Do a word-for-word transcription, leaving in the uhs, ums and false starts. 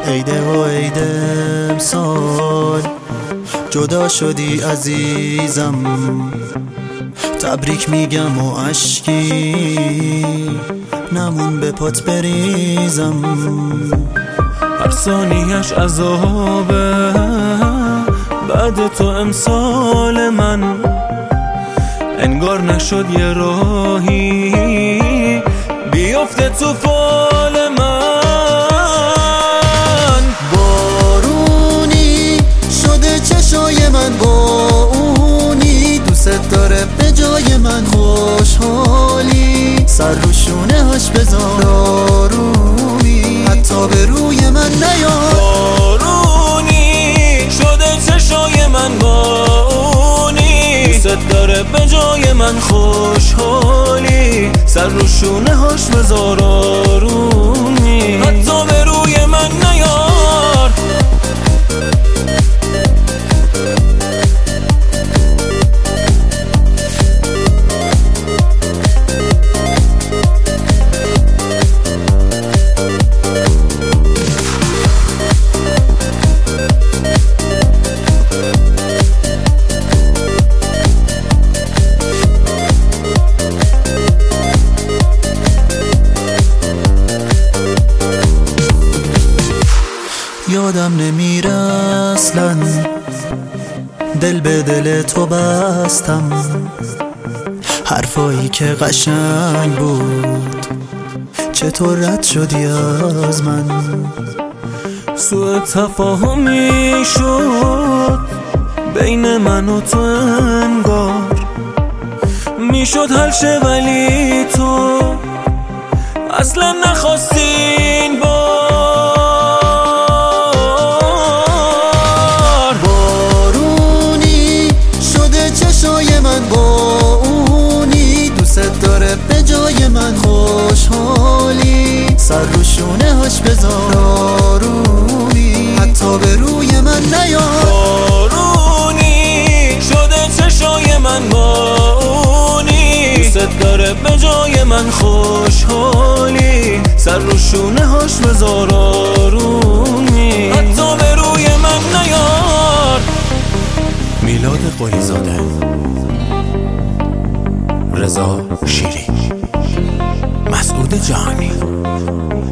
عیده و عیده امسال جدا شدی عزیزم، تبریک میگم و عشقی نمون به پات بریزم. هر ثانیه‌اش عذابه بعد تو امسال من، انگار نشد یه راهی بیفته تو فال من. بارونی شده چشای من با اونی، دوست داره به جای من خوشحالی، سر رو شونه هاش بذار آرومی، حتی به روی من نیار. بارونی شده چشای من با اونی، دوست داره به جای من خوشحالی، سر رو شونه هاش بذار آرومی، حتی به روی من نیار. یادم نمیره اصلا دل به دل تو بستم، حرفایی که قشنگ بود چطور رد شدی از من. سوء تفاهمی شد بین من و تو، انگار میشد حل شه ولی تو اصلا نخواستی این بار. بارونی شده چشای من با اونی، دوست داره به جای من خوشحالی، سر رو شونه هاش بذار آرومی، حتی به روی من نیار. بارونی شده چشای من با اونی، دوست داره به جای من خوشحالی، سر رو شونه هاش بذار آرومی، حتی به روی من نیار. میلاد قلیزاده، رضا شیری، مسعود جهانی.